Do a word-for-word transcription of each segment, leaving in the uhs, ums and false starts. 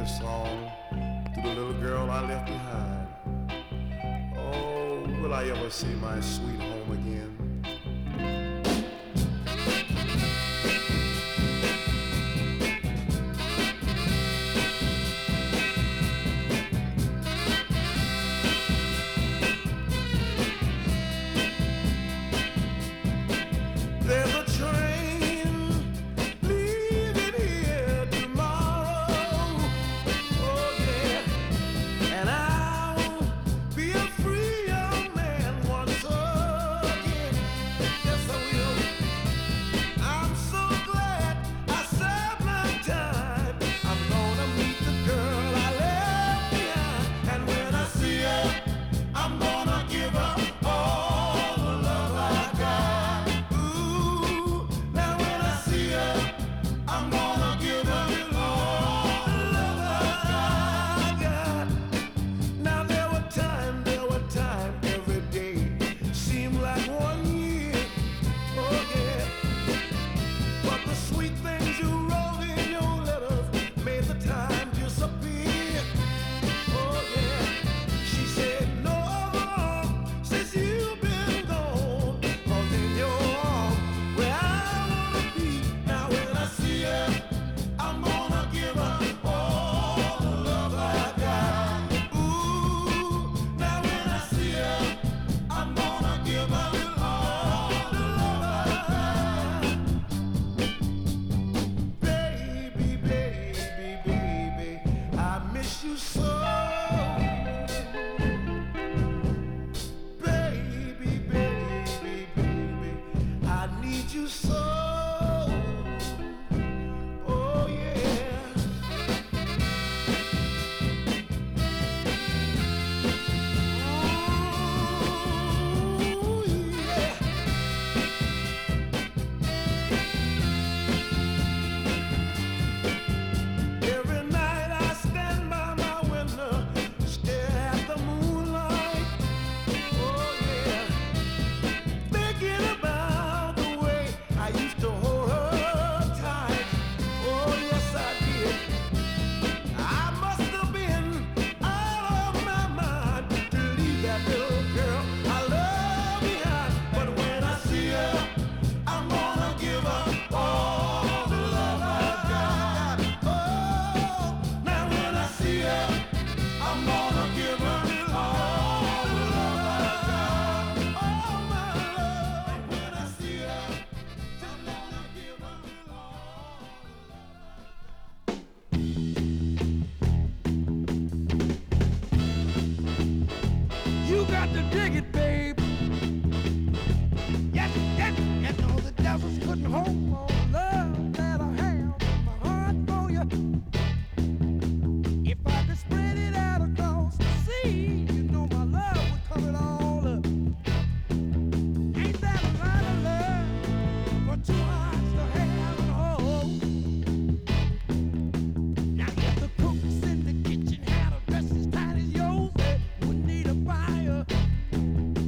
this song to the little girl I left behind. Oh, will I ever see my sweet home again? There's a train leaving here tomorrow. Oh yeah, and I'll be a free young man once again. Yes, I will. I'm so glad I served my time. I'm gonna meet the girl I left behind, and when I see her, I'm gonna give her all the love I got. Ooh, now when I see her, I'm gonna give her all the love I got. Now there were time, there were time every day seemed like one year. Oh yeah, but the sweet things you wrote in your letters made the time disappear. Oh yeah, she said no more since you've been gone. 'Cause in your arms where I wanna be. Now when I see her, I'm gonna give her all the love I got. Ooh, now when I see her, I'm gonna give her all the love I got. Baby, baby, baby, I miss you so. Baby, baby, baby, I need you so. Oh yeah. Ooh, yeah. Every night I stand by my window, stare at the moonlight. Oh yeah, thinking about the way I used to hold her tight. Oh yes I did. I must have been out of my mind to leave that little girl I love behind. But when I see her, I'm gonna give her all the love I got. Oh, now when I see her, I'm gonna give her all the love I got. Oh my love, and when I see her, I'm gonna give her all the love. You got to dig it, babe. Yes, yes, you know the devils couldn't hold more love that I have in my heart for you. If I could spread it out across the sea, you know my love would cover it all up. Ain't that a lot of love for two hearts to have and hold? Now if the cooks in the kitchen had a dress as tight as yours, they wouldn't need a fire.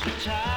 child.